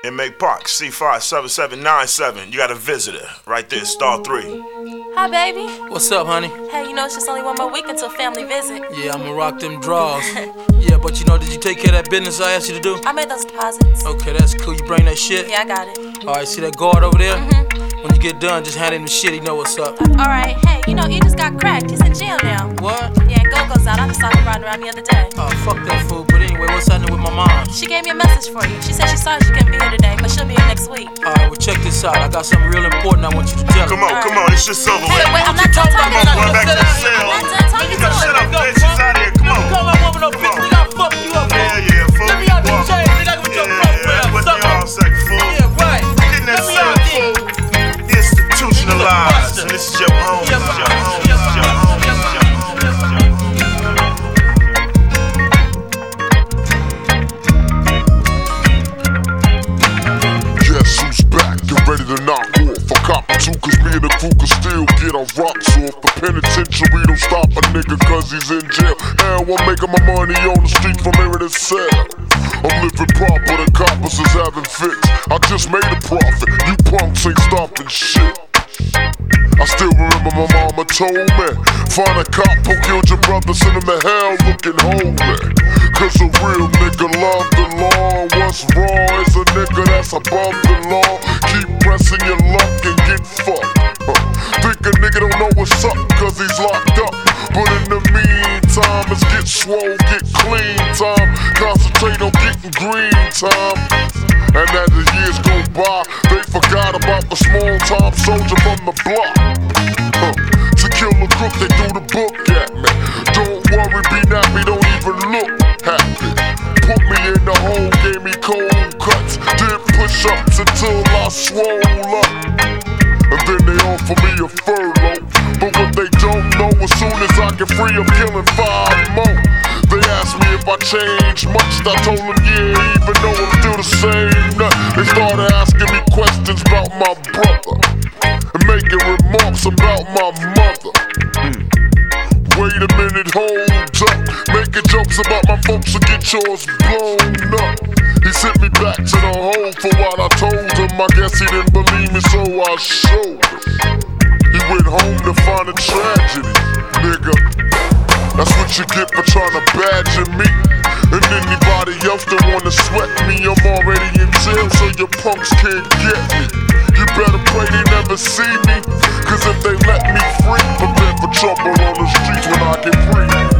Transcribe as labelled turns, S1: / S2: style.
S1: Inmate Park, C57797. You got a visitor right there, star 3.
S2: Hi, baby.
S3: What's up, honey?
S2: Hey, you know it's just only one more week until family visit.
S3: Yeah, I'ma rock them draws. Yeah, but you know, did you take care of that business I asked you to do?
S2: I made those deposits.
S3: Okay, that's cool. You bring that shit?
S2: Yeah, I got it.
S3: Alright, see that guard over there? When you get done, just hand him the shit. He know what's up.
S2: Alright, hey, you know, he just got cracked. He's in jail now.
S3: What?
S2: Yeah, Go-Go's out. I just saw him riding around the other day.
S3: Oh, fuck that fool. But anyway, what's happening with my mom?
S2: She gave me a message for you. She said she sorry she couldn't be here today, but she'll be here next week.
S3: Alright, well, check this out. I got something real important I want you to tell
S1: Come
S3: her.
S1: on, it's just over with.
S2: Wait, I'm not done talking to
S1: Going back to the cell.
S2: I'm not done talking to
S1: Shut
S2: him.
S1: up, bitch. She's out here. Come on.
S3: Call my woman up, bitch. Nigga, I fuck you up, man.
S1: Yeah, fool.
S3: Let me out the chain, nigga. I can with your girlfriend.
S1: That's what they all say, fool.
S3: Yeah, right.
S1: Getting that cell, fool. Institutionalized. And this is your home. This is your home. This is your home. This is your home.
S4: Guess who's back and ready to knock off? I cop a two cause me and the crew can still get our rocks off. The penitentiary don't stop a nigga cause he's in jail. Hell, I'm making my money on the street from here to sell. I'm living proper, the coppers is having fits. I just made a profit, you punks ain't stopping shit. I still remember my mama told me, find a cop who killed your brother, send him to hell looking holy. Cause a real nigga love the law. What's wrong is a nigga that's above the law. Keep pressing your luck and get fucked. Think a nigga don't know what's up cause he's locked up. But in the meantime, it's get swole, get clean time. Concentrate on getting green time. And as the years go by, they forgot about the small-time soldier from the block. To kill a crook, they threw the book at me. Don't worry, be nappy, don't even look happy. Put me in the hole, gave me cold cuts. Did push-ups until I swole up. And then they offer me a furlough. But what they don't know, as soon as I get free, I'm killing 5 more. They asked me if I changed much, I told them yeah, even though I'm still the same nut. They started asking me questions about my brother and making remarks about my mother. Wait a minute, hold up. Making jokes about my folks will get yours blown up. He sent me back to the hole for what I told him. I guess he didn't believe me, so I showed him. He went home to find a tragedy, nigga. That's what you get for trying to badger me. And anybody else that wanna sweat me, I'm already in jail, so your punks can't get me. You better pray they never see me, cause if they let me free, prepare for trouble on the streets when I get free.